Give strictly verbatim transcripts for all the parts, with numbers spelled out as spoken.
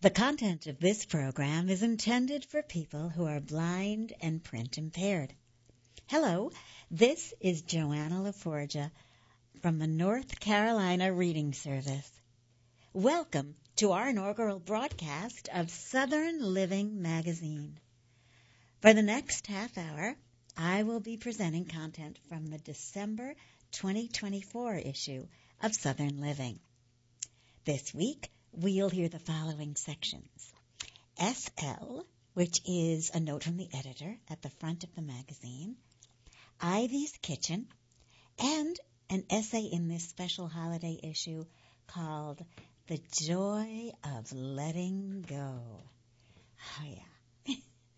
The content of this program is intended for people who are blind and print impaired. Hello, this is Joanna LaForgia from the North Carolina Reading Service. Welcome to our inaugural broadcast of Southern Living Magazine. For the next half hour, I will be presenting content from the December twenty twenty-four issue of Southern Living. This week, we'll hear the following sections. S L, which is a note from the editor at the front of the magazine, Ivy's Kitchen, and an essay in this special holiday issue called The Joy of Letting Go. Oh, yeah.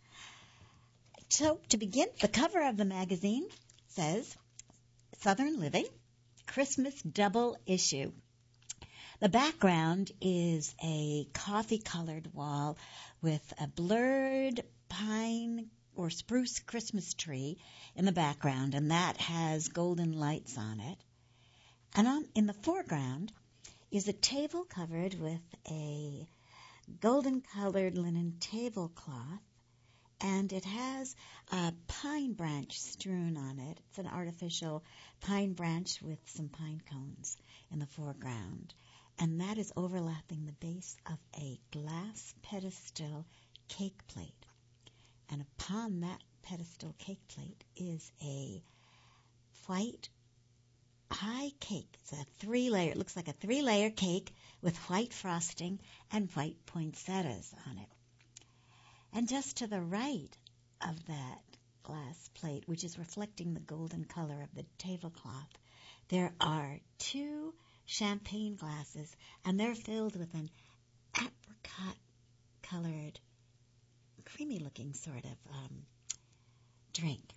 So, to begin, the cover of the magazine says, Southern Living, Christmas Double Issue. The background is a coffee-colored wall with a blurred pine or spruce Christmas tree in the background, and that has golden lights on it. And on, in the foreground is a table covered with a golden-colored linen tablecloth, and it has a pine branch strewn on it. It's an artificial pine branch with some pine cones in the foreground. And that is overlapping the base of a glass pedestal cake plate. And upon that pedestal cake plate is a white pie cake. It's a three-layer, it looks like a three-layer cake with white frosting and white poinsettias on it. And just to the right of that glass plate, which is reflecting the golden color of the tablecloth, there are two champagne glasses, and they're filled with an apricot-colored, creamy-looking sort of um, drink.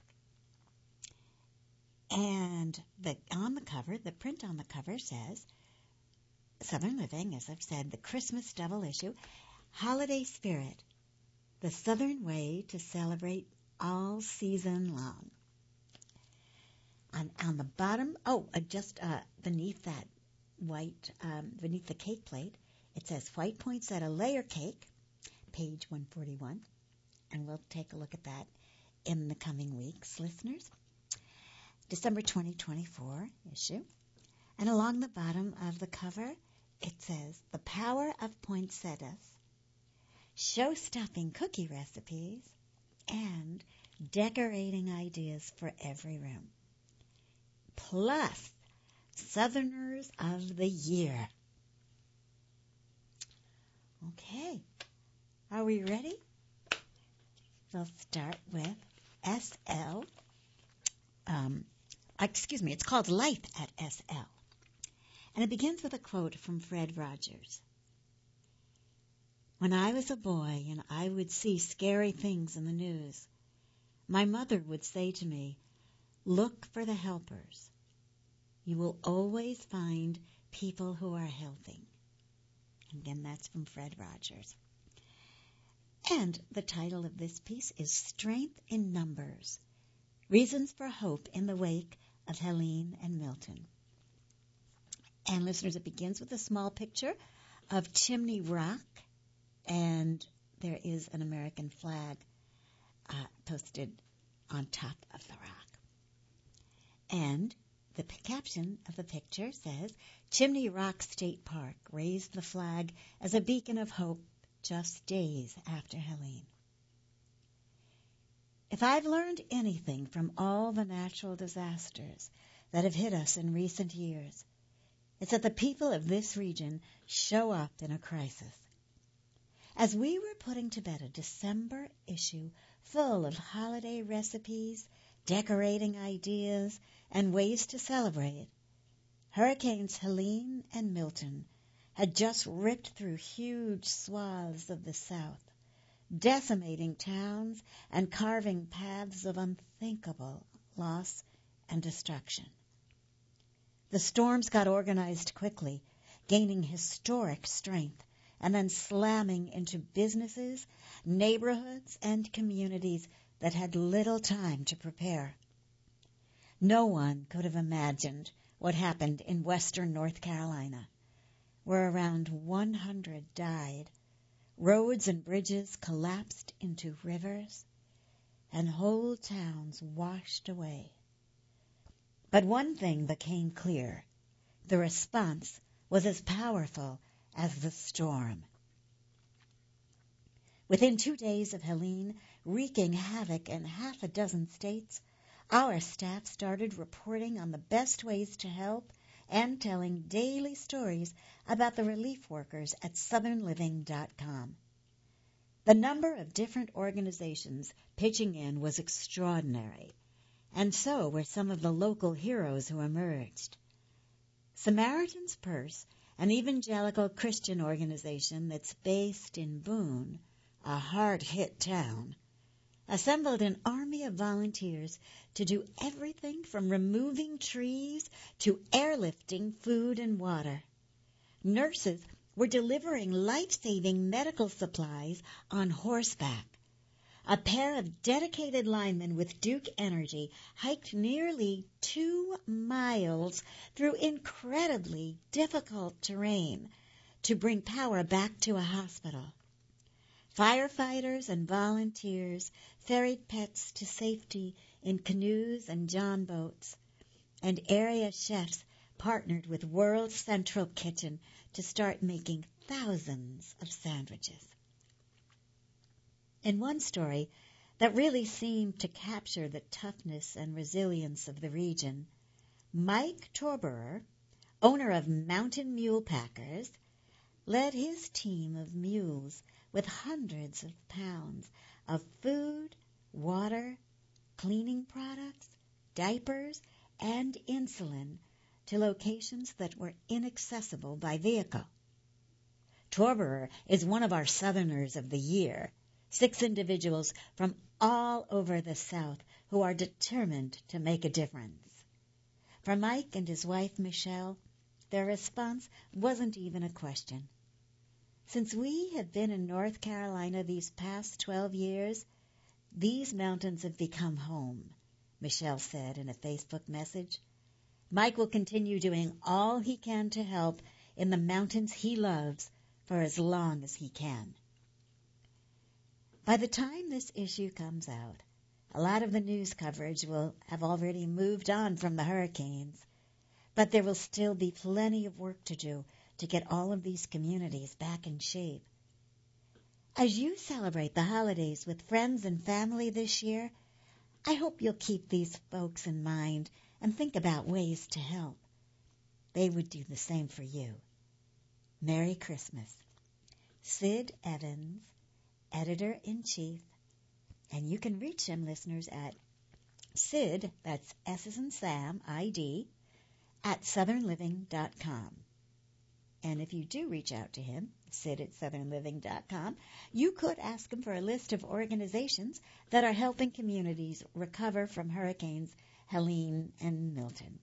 And the, on the cover, the print on the cover says, Southern Living, as I've said, the Christmas double issue, Holiday Spirit, the Southern way to celebrate all season long. On, on the bottom, oh, uh, just uh, beneath that white, um, beneath the cake plate, it says white poinsettia layer cake, page one forty-one, and we'll take a look at that in the coming weeks, listeners. December twenty twenty-four issue, and along the bottom of the cover, it says the power of poinsettias, show-stopping cookie recipes, and decorating ideas for every room. Plus, Southerners of the Year. Okay, are we ready? We'll start with S L. Um, excuse me, it's called Life at S L. And it begins with a quote from Fred Rogers. When I was a boy and I would see scary things in the news, my mother would say to me, look for the helpers. You will always find people who are helping. Again, that's from Fred Rogers. And the title of this piece is Strength in Numbers, Reasons for Hope in the Wake of Helene and Milton. And listeners, it begins with a small picture of Chimney Rock, and there is an American flag uh, posted on top of the rock. And the p- caption of the picture says, Chimney Rock State Park raised the flag as a beacon of hope just days after Helene. If I've learned anything from all the natural disasters that have hit us in recent years, it's that the people of this region show up in a crisis. As we were putting to bed a December issue full of holiday recipes, decorating ideas, and ways to celebrate, Hurricanes Helene and Milton had just ripped through huge swaths of the South, decimating towns and carving paths of unthinkable loss and destruction. The storms got organized quickly, gaining historic strength, and then slamming into businesses, neighborhoods, and communities that had little time to prepare. No one could have imagined what happened in western North Carolina, where around one hundred died, Roads and bridges collapsed into rivers, and whole towns washed away. But one thing became clear. The response was as powerful as the storm. Within two days of Helene wreaking havoc in half a dozen states, our staff started reporting on the best ways to help and telling daily stories about the relief workers at southern living dot com. The number of different organizations pitching in was extraordinary, and so were some of the local heroes who emerged. Samaritan's Purse, an evangelical Christian organization that's based in Boone, a hard-hit town, assembled an army of volunteers to do everything from removing trees to airlifting food and water. Nurses were delivering life-saving medical supplies on horseback. A pair of dedicated linemen with Duke Energy hiked nearly two miles through incredibly difficult terrain to bring power back to a hospital. Firefighters and volunteers ferried pets to safety in canoes and john boats, and area chefs partnered with World Central Kitchen to start making thousands of sandwiches. In one story that really seemed to capture the toughness and resilience of the region, Mike Torberer, owner of Mountain Mule Packers, led his team of mules with hundreds of pounds of food, water, cleaning products, diapers, and insulin to locations that were inaccessible by vehicle. Torberer is one of our Southerners of the Year, six individuals from all over the South who are determined to make a difference. For Mike and his wife, Michelle, their response wasn't even a question. Since we have been in North Carolina these past twelve years, these mountains have become home, Michelle said in a Facebook message. Mike will continue doing all he can to help in the mountains he loves for as long as he can. By the time this issue comes out, a lot of the news coverage will have already moved on from the hurricanes, but there will still be plenty of work to do to get all of these communities back in shape. As you celebrate the holidays with friends and family this year, I hope you'll keep these folks in mind and think about ways to help. They would do the same for you. Merry Christmas. Sid Evans, Editor-in-Chief, and you can reach him, listeners, at Sid, that's S as in Sam, I D, at southern living dot com. And if you do reach out to him, Sid at southern living dot com, you could ask him for a list of organizations that are helping communities recover from hurricanes Helene and Milton.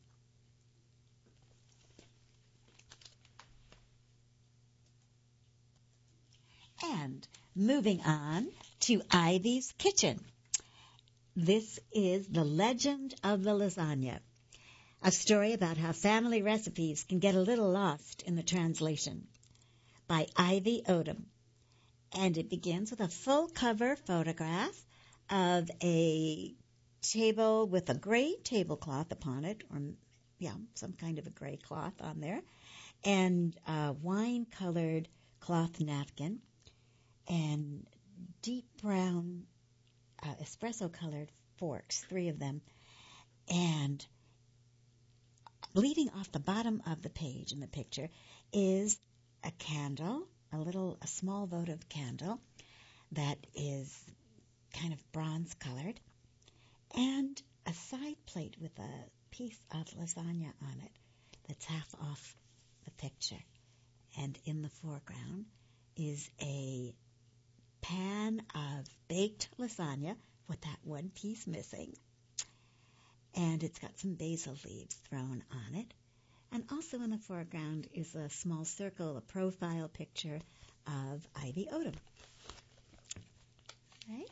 And moving on to Ivy's Kitchen. This is The Legend of the Lasagna, a story about how family recipes can get a little lost in the translation, by Ivy Odom. And it begins with a full cover photograph of a table with a gray tablecloth upon it, or yeah, some kind of a gray cloth on there, and a wine-colored cloth napkin, and deep brown uh, espresso-colored forks, three of them, and bleeding off the bottom of the page in the picture is a candle, a little, a small votive candle that is kind of bronze-colored, and a side plate with a piece of lasagna on it that's half off the picture. And in the foreground is a pan of baked lasagna with that one piece missing. And it's got some basil leaves thrown on it. And also in the foreground is a small circle, a profile picture of Ivy Odom. Right?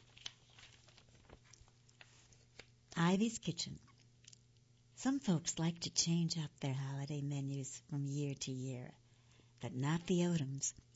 Ivy's Kitchen. Some folks like to change up their holiday menus from year to year, but not the Odoms.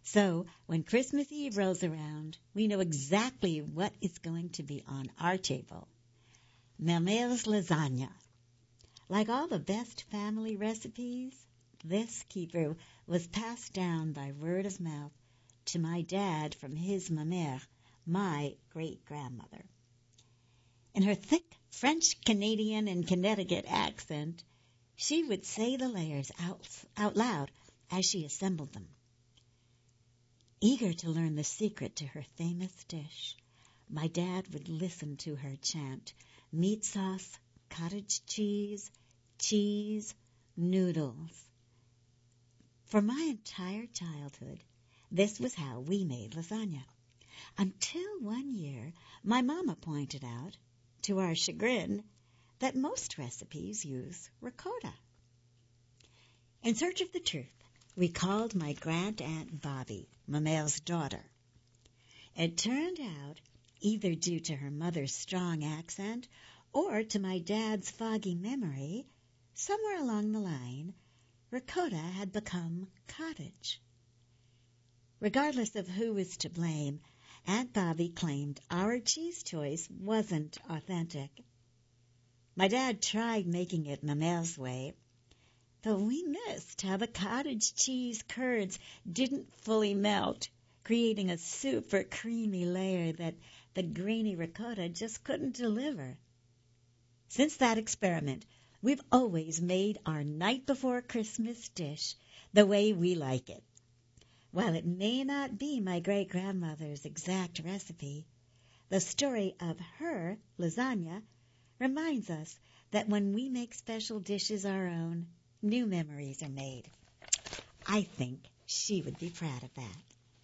So when Christmas Eve rolls around, we know exactly what is going to be on our table. Mère lasagna. Like all the best family recipes, this keeper was passed down by word of mouth to my dad from his mamère, my great-grandmother. In her thick French, Canadian, and Connecticut accent, she would say the layers out, out loud as she assembled them. Eager to learn the secret to her famous dish, my dad would listen to her chant, meat sauce, cottage cheese, cheese, noodles. For my entire childhood, this was how we made lasagna. Until one year, my mama pointed out, to our chagrin, that most recipes use ricotta. In search of the truth, we called my grand-aunt Bobby, Mamère's daughter. It turned out, either due to her mother's strong accent or to my dad's foggy memory, somewhere along the line, ricotta had become cottage. Regardless of who was to blame, Aunt Bobby claimed our cheese choice wasn't authentic. My dad tried making it Mamère's way, but we missed how the cottage cheese curds didn't fully melt, creating a super creamy layer that the grainy ricotta just couldn't deliver. Since that experiment, we've always made our night before Christmas dish the way we like it. While it may not be my great-grandmother's exact recipe, the story of her lasagna reminds us that when we make special dishes our own, new memories are made. I think she would be proud of that.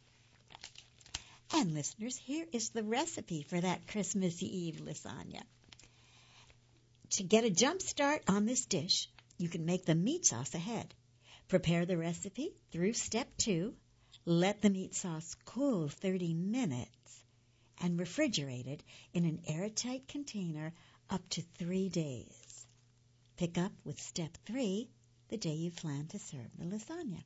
And listeners, here is the recipe for that Christmas Eve lasagna. To get a jump start on this dish, you can make the meat sauce ahead. Prepare the recipe through step two. Let the meat sauce cool thirty minutes and refrigerate it in an airtight container up to three days. Pick up with step three the day you plan to serve the lasagna.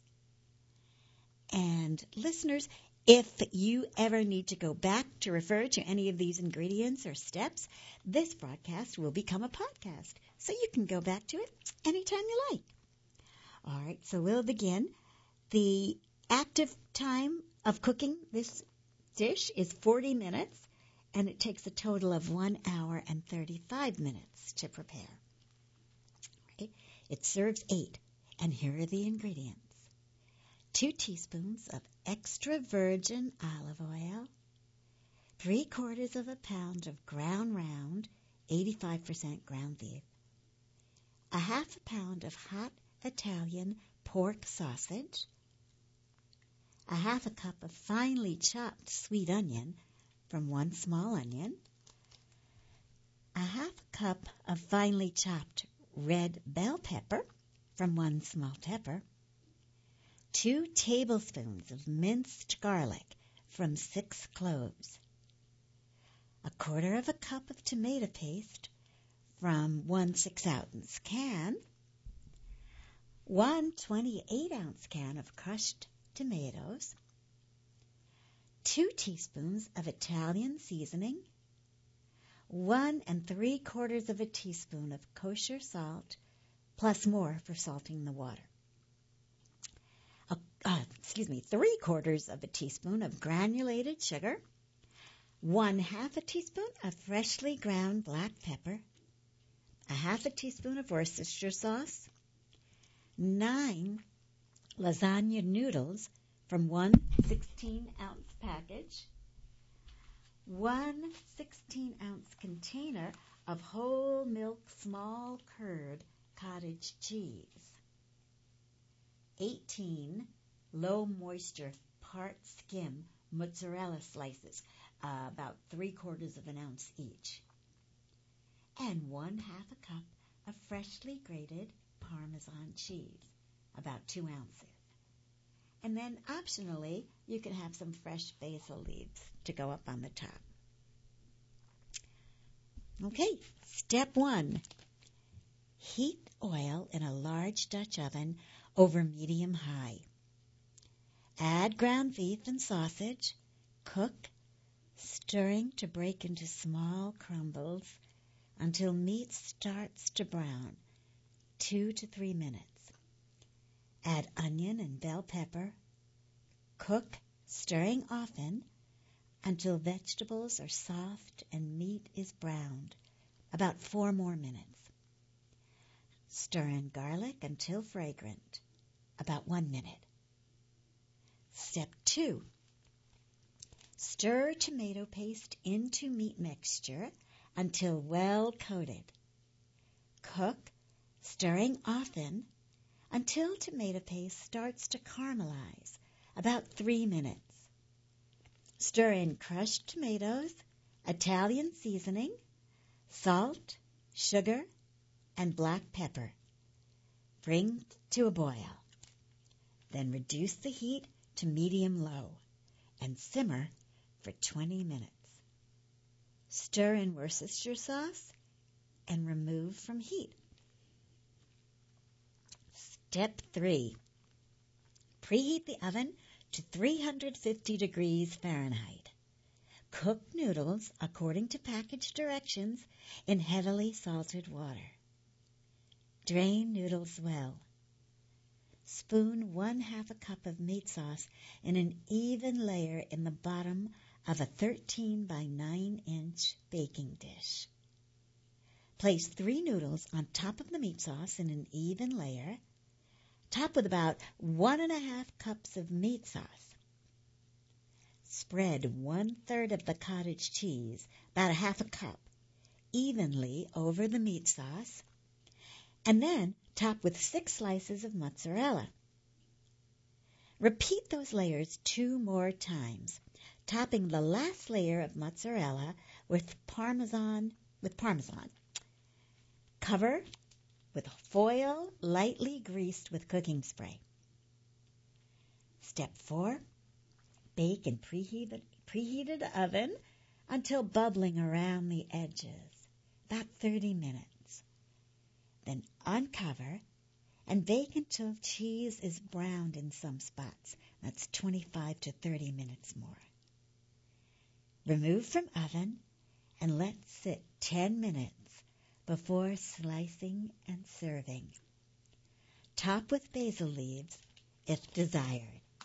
And listeners, if you ever need to go back to refer to any of these ingredients or steps, this broadcast will become a podcast, so you can go back to it anytime you like. All right, so we'll begin. The active time of cooking this dish is forty minutes, and it takes a total of one hour and thirty-five minutes to prepare. Okay. It serves eight, and here are the ingredients. Two teaspoons of extra virgin olive oil, three quarters of a pound of ground round, eighty-five percent ground beef, a half a pound of hot Italian pork sausage, a half a cup of finely chopped sweet onion from one small onion, a half a cup of finely chopped red bell pepper from one small pepper, two tablespoons of minced garlic from six cloves, a quarter of a cup of tomato paste from one six-ounce can, one twenty-eight-ounce can of crushed tomatoes, two teaspoons of Italian seasoning, one and three quarters of a teaspoon of kosher salt, plus more for salting the water. A, uh, excuse me, three quarters of a teaspoon of granulated sugar, one half a teaspoon of freshly ground black pepper, a half a teaspoon of Worcestershire sauce, nine lasagna noodles from one sixteen-ounce package, one sixteen-ounce container of whole milk small curd cottage cheese, eighteen low moisture part skim mozzarella slices, uh, about three quarters of an ounce each, and one half a cup of freshly grated Parmesan cheese, about two ounces. And then optionally, you can have some fresh basil leaves to go up on the top. Okay, step one. Heat oil in a large Dutch oven over medium-high. Add ground beef and sausage. Cook, stirring to break into small crumbles until meat starts to brown, two to three minutes. Add onion and bell pepper. Cook, stirring often until vegetables are soft and meat is browned, about four more minutes. Stir in garlic until fragrant, about one minute. Step two. Stir tomato paste into meat mixture until well coated. Cook, stirring often until tomato paste starts to caramelize, about three minutes. Stir in crushed tomatoes, Italian seasoning, salt, sugar, and black pepper. Bring to a boil. Then reduce the heat to medium-low and simmer for twenty minutes. Stir in Worcestershire sauce and remove from heat. Step three. Preheat the oven to three hundred fifty degrees Fahrenheit. Cook noodles according to package directions in heavily salted water. Drain noodles well. Spoon one half a cup of meat sauce in an even layer in the bottom of a thirteen by nine inch baking dish. Place three noodles on top of the meat sauce in an even layer. Top with about one and a half cups of meat sauce. Spread one-third of the cottage cheese, about a half a cup, evenly over the meat sauce, and then top with six slices of mozzarella. Repeat those layers two more times, topping the last layer of mozzarella with parmesan. With parmesan. Cover with foil lightly greased with cooking spray. Step four. Bake in preheated, preheated oven until bubbling around the edges, about thirty minutes. Then uncover and bake until cheese is browned in some spots. That's twenty-five to thirty minutes more. Remove from oven and let sit ten minutes before slicing and serving. Top with basil leaves if desired.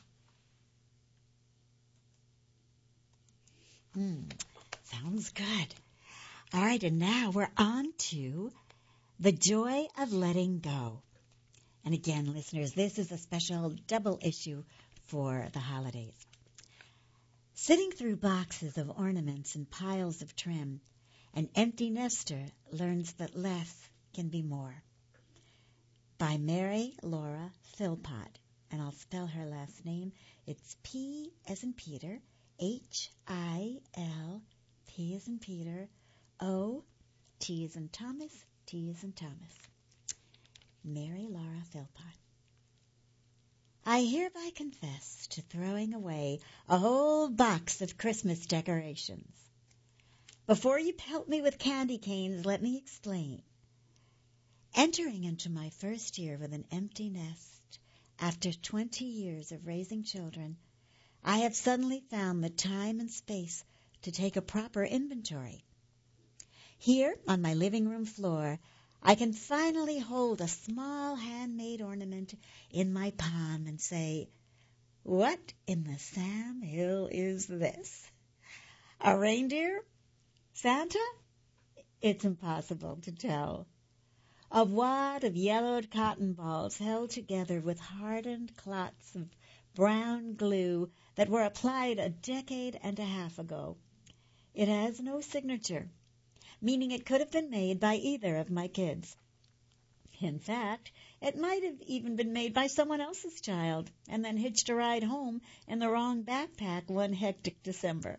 Mmm, sounds good. All right, and now we're on to the joy of letting go. And again, listeners, this is a special double issue for the holidays. Sitting through boxes of ornaments and piles of trim, an empty nester learns that less can be more. By Mary Laura Philpott, and I'll spell her last name. It's P as in Peter, H I L, P as in Peter, O, T as in Thomas, T as in Thomas. Mary Laura Philpott. I hereby confess to throwing away a whole box of Christmas decorations. Before you pelt me with candy canes, let me explain. Entering into my first year with an empty nest, after twenty years of raising children, I have suddenly found the time and space to take a proper inventory. Here, on my living room floor, I can finally hold a small handmade ornament in my palm and say, what in the Sam Hill is this? A reindeer? Santa? It's impossible to tell. A wad of yellowed cotton balls held together with hardened clots of brown glue that were applied a decade and a half ago. It has no signature, meaning it could have been made by either of my kids. In fact, it might have even been made by someone else's child and then hitched a ride home in the wrong backpack one hectic December.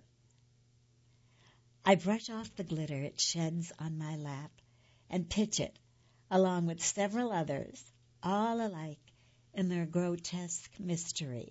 I brush off the glitter it sheds on my lap and pitch it, along with several others, all alike in their grotesque mystery.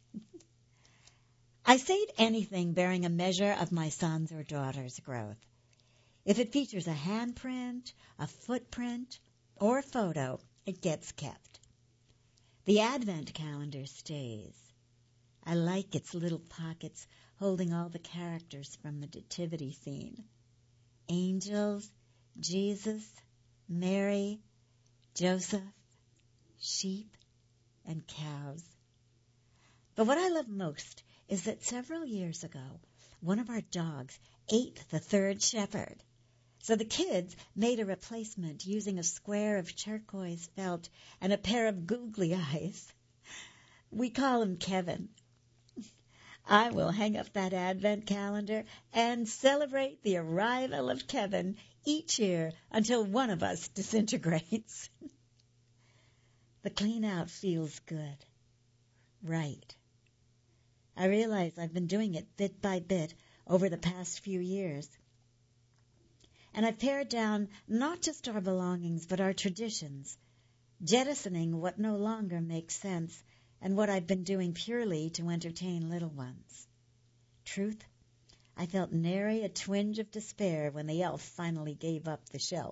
I save anything bearing a measure of my son's or daughter's growth. If it features a handprint, a footprint, or a photo, it gets kept. The Advent calendar stays. I like its little pockets holding all the characters from the nativity scene. Angels, Jesus, Mary, Joseph, sheep, and cows. But what I love most is that several years ago, one of our dogs ate the third shepherd. So the kids made a replacement using a square of turquoise felt and a pair of googly eyes. We call him Kevin. I will hang up that advent calendar and celebrate the arrival of Kevin each year until one of us disintegrates. The clean out feels good. Right. I realize I've been doing it bit by bit over the past few years. And I've pared down not just our belongings, but our traditions, jettisoning what no longer makes sense and what I've been doing purely to entertain little ones. Truth, I felt nary a twinge of despair when the elf finally gave up the shelf.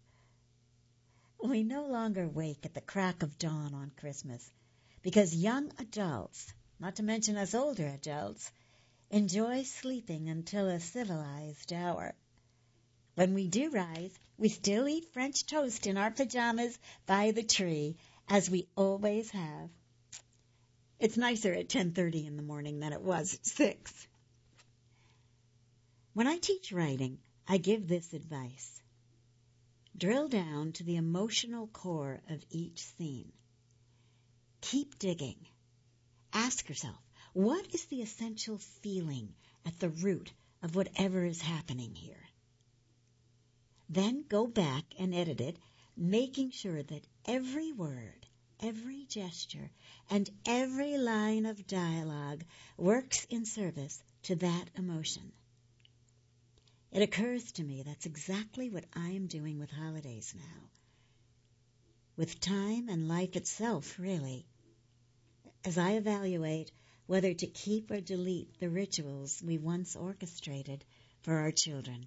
We no longer wake at the crack of dawn on Christmas because young adults, not to mention us older adults, enjoy sleeping until a civilized hour. When we do rise, we still eat French toast in our pajamas by the tree, as we always have. It's nicer at ten thirty in the morning than it was at six. When I teach writing, I give this advice. Drill down to the emotional core of each scene. Keep digging. Ask yourself, what is the essential feeling at the root of whatever is happening here? Then go back and edit it, making sure that every word, every gesture, and every line of dialogue works in service to that emotion. It occurs to me that's exactly what I am doing with holidays now. With time and life itself, really. As I evaluate whether to keep or delete the rituals we once orchestrated for our children.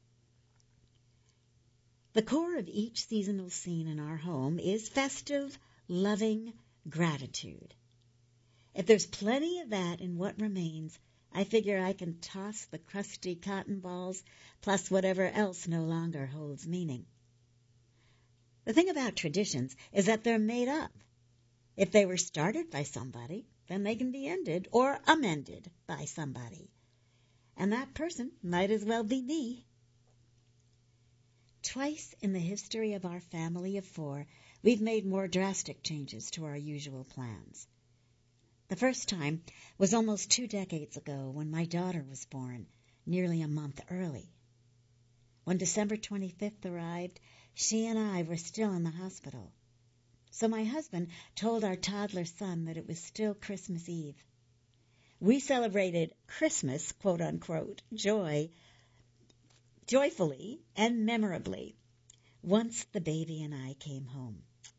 The core of each seasonal scene in our home is festive, loving gratitude. If there's plenty of that in what remains, I figure I can toss the crusty cotton balls plus whatever else no longer holds meaning. The thing about traditions is that they're made up. If they were started by somebody, then they can be ended or amended by somebody. And that person might as well be me. Twice in the history of our family of four, we've made more drastic changes to our usual plans. The first time was almost two decades ago when my daughter was born, nearly a month early. When December twenty-fifth arrived, she and I were still in the hospital. So my husband told our toddler son that it was still Christmas Eve. We celebrated Christmas, quote-unquote, joy, joyfully and memorably, once the baby and I came home.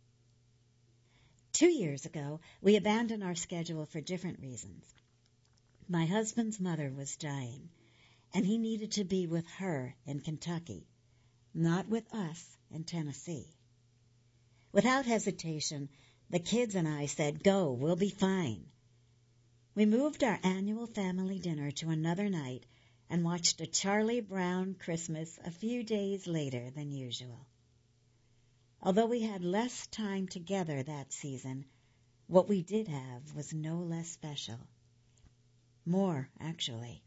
Two years ago, we abandoned our schedule for different reasons. My husband's mother was dying, and he needed to be with her in Kentucky, not with us in Tennessee. Without hesitation, the kids and I said, "Go, we'll be fine." We moved our annual family dinner to another night and watched a Charlie Brown Christmas a few days later than usual. Although we had less time together that season, what we did have was no less special. More, actually.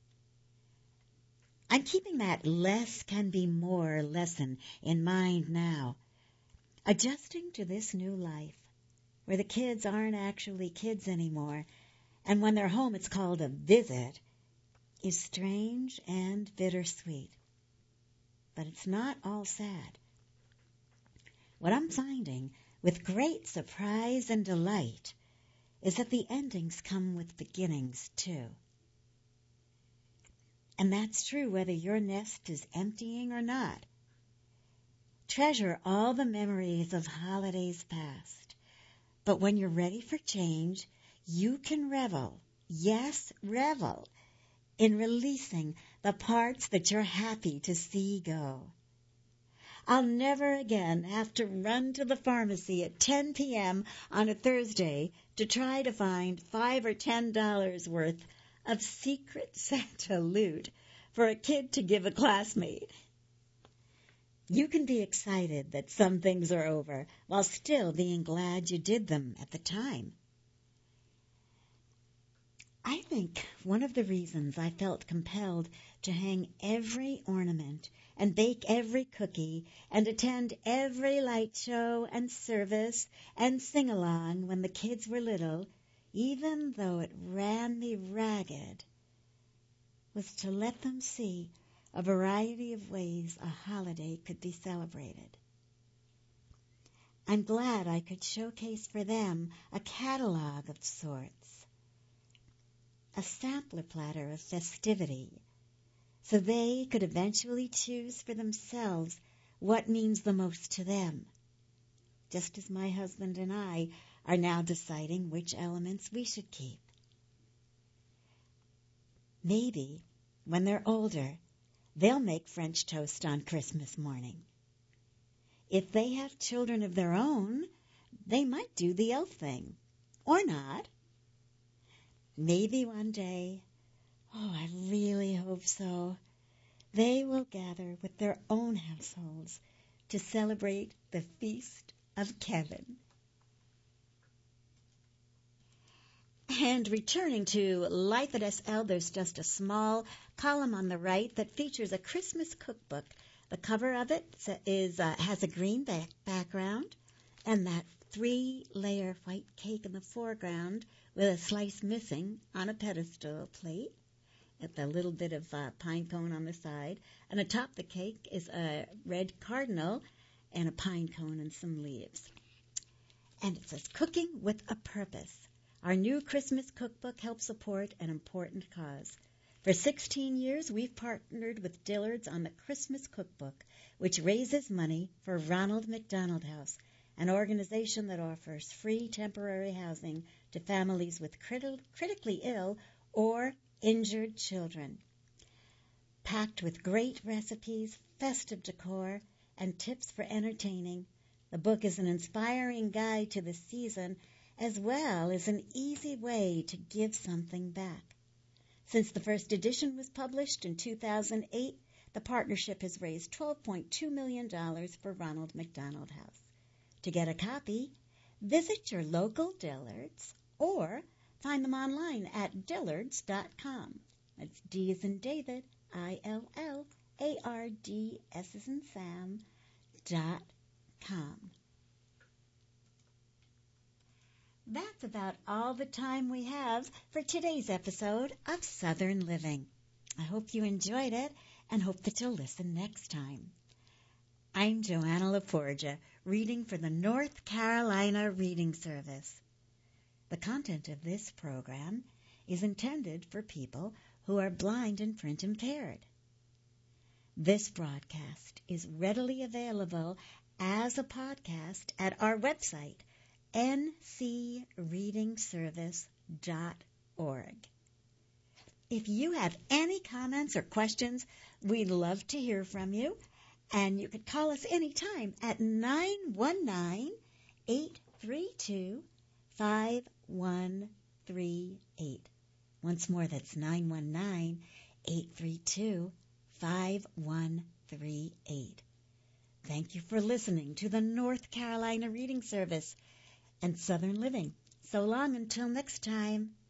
I'm keeping that less can be more lesson in mind now. Adjusting to this new life, where the kids aren't actually kids anymore, and when they're home it's called a visit, is strange and bittersweet. But it's not all sad. What I'm finding, with great surprise and delight, is that the endings come with beginnings, too. And that's true whether your nest is emptying or not. Treasure all the memories of holidays past. But when you're ready for change, you can revel, yes, revel, in releasing the parts that you're happy to see go. I'll never again have to run to the pharmacy at ten p.m. on a Thursday to try to find five or ten dollars worth of Secret Santa loot for a kid to give a classmate. You can be excited that some things are over while still being glad you did them at the time. I think one of the reasons I felt compelled to hang every ornament and bake every cookie and attend every light show and service and sing along when the kids were little, even though it ran me ragged, was to let them see a variety of ways a holiday could be celebrated. I'm glad I could showcase for them a catalog of sorts, a sampler platter of festivity, so they could eventually choose for themselves what means the most to them, just as my husband and I are now deciding which elements we should keep. Maybe, when they're older, they'll make French toast on Christmas morning. If they have children of their own, they might do the elf thing, or not. Maybe one day, oh, I really hope so, they will gather with their own households to celebrate the Feast of Kevin. And returning to Life at S L, there's just a small column on the right that features a Christmas cookbook. The cover of it is uh, has a green back background and that three-layer white cake in the foreground with a slice missing on a pedestal plate, with a little bit of uh, pine cone on the side. And atop the cake is a red cardinal and a pine cone and some leaves. And it says, Cooking with a Purpose. Our new Christmas cookbook helps support an important cause. For sixteen years, we've partnered with Dillard's on the Christmas Cookbook, which raises money for Ronald McDonald House, an organization that offers free temporary housing to families with criti- critically ill or injured children. Packed with great recipes, festive decor, and tips for entertaining, the book is an inspiring guide to the season as well as an easy way to give something back. Since the first edition was published in two thousand eight, the partnership has raised twelve point two million dollars for Ronald McDonald House. To get a copy, visit your local Dillard's or find them online at dillards dot com. That's D as in David, I L L A R D S as in Sam, dot com. That's about all the time we have for today's episode of Southern Living. I hope you enjoyed it and hope that you'll listen next time. I'm Joanna LaForgia, reading for the North Carolina Reading Service. The content of this program is intended for people who are blind and print impaired. This broadcast is readily available as a podcast at our website, n c reading service dot org. If you have any comments or questions, we'd love to hear from you, and you could call us anytime at nine one nine, eight three two, five one three eight. Once more, that's nine one nine, eight three two, five one three eight. Thank you for listening to the North Carolina Reading Service and Southern Living. So long until next time.